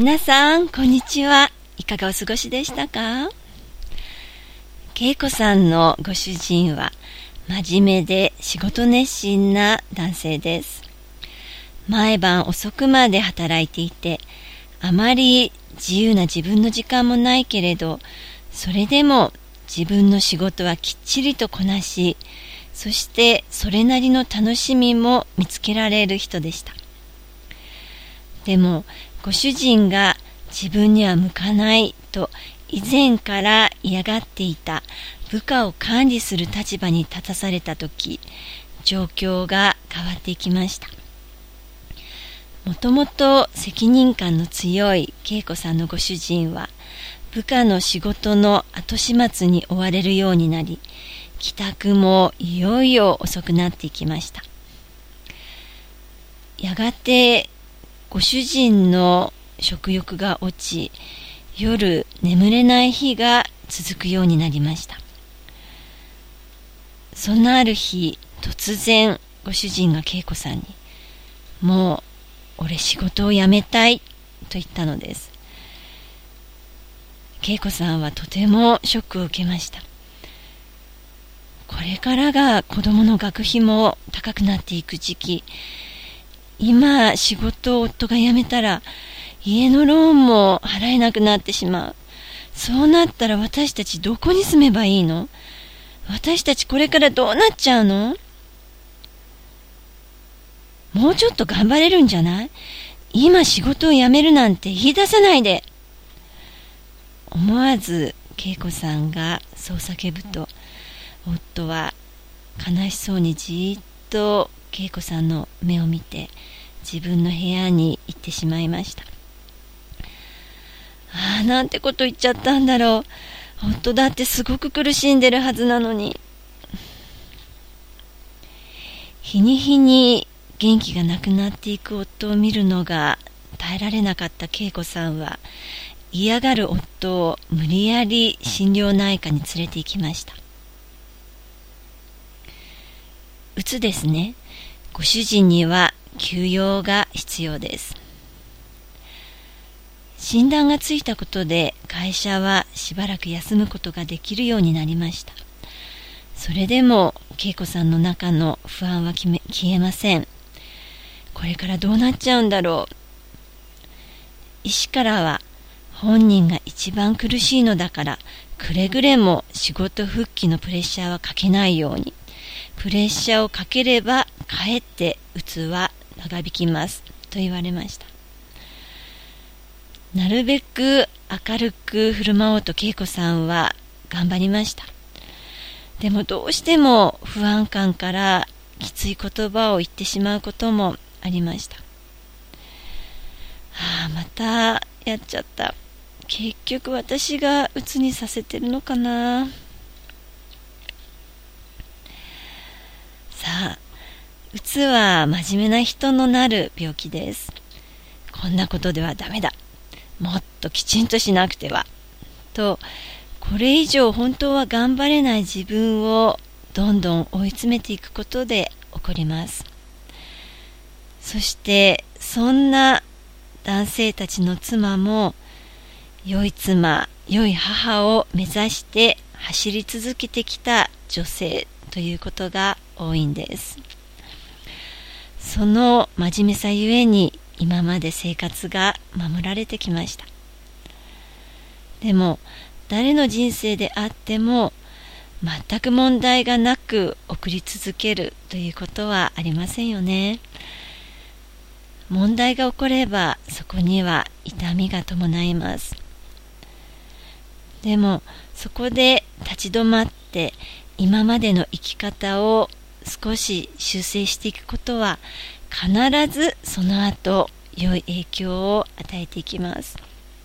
皆さんこんにちは。いかがお過ごしでしたか？恵子さんのご主人は真面目で仕事熱心な男性です。毎晩遅くまで働いていて、あまり自由な自分の時間もないけれど、それでも自分の仕事はきっちりとこなし、そしてそれなりの楽しみも見つけられる人でした。でもご主人が自分には向かないと以前から嫌がっていた部下を管理する立場に立たされたとき、状況が変わっていきました。もともと責任感の強い恵子さんのご主人は、部下の仕事の後始末に追われるようになり、帰宅もいよいよ遅くなっていきました。やがてご主人の食欲が落ち、夜眠れない日が続くようになりました。そんなある日、突然ご主人が恵子さんに、もう俺仕事を辞めたいと言ったのです。恵子さんはとてもショックを受けました。これからが子供の学費も高くなっていく時期、今仕事を夫が辞めたら家のローンも払えなくなってしまう。そうなったら私たちどこに住めばいいの？私たちこれからどうなっちゃうの？もうちょっと頑張れるんじゃない？今仕事を辞めるなんて言い出さないで。思わず恵子さんがそう叫ぶと、夫は悲しそうにじーっと恵子さんの目を見て自分の部屋に行ってしまいました。なんてこと言っちゃったんだろう。夫だってすごく苦しんでるはずなのに。日に日に元気がなくなっていく夫を見るのが耐えられなかった恵子さんは、嫌がる夫を無理やり心療内科に連れて行きました。うつですね。ご主人には休養が必要です。診断がついたことで会社はしばらく休むことができるようになりました。それでも恵子さんの中の不安は消えません。これからどうなっちゃうんだろう。医師からは、本人が一番苦しいのだからくれぐれも仕事復帰のプレッシャーはかけないように。プレッシャーをかければかえってうつは長引きますと言われました。なるべく明るく振る舞おうと恵子さんは頑張りました。でもどうしても不安感からきつい言葉を言ってしまうこともありました。またやっちゃった。結局私が鬱にさせてるのかな。さあ、鬱は真面目な人のなる病気です。こんなことではダメだ。もっときちんとしなくては。と、これ以上本当は頑張れない自分をどんどん追い詰めていくことで起こります。そしてそんな男性たちの妻も良い妻、良い母を目指して走り続けてきた女性ということが多いんです。その真面目さゆえに今まで生活が守られてきました。でも誰の人生であっても全く問題がなく送り続けるということはありませんよね。問題が起こればそこには痛みが伴います。でもそこで立ち止まって今までの生き方を少し修正していくことは必ずその後良い影響を与えていきます。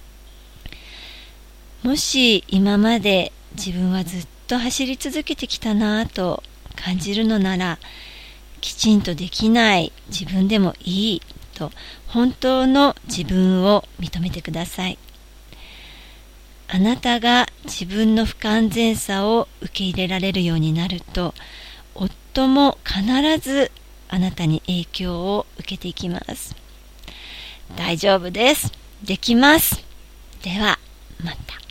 もし今まで自分はずっと走り続けてきたなぁと感じるのなら、きちんとできない自分でもいいと本当の自分を認めてください。あなたが自分の不完全さを受け入れられるようになると、夫も必ずあなたに影響を受けていきます。大丈夫です。 できます。では、また。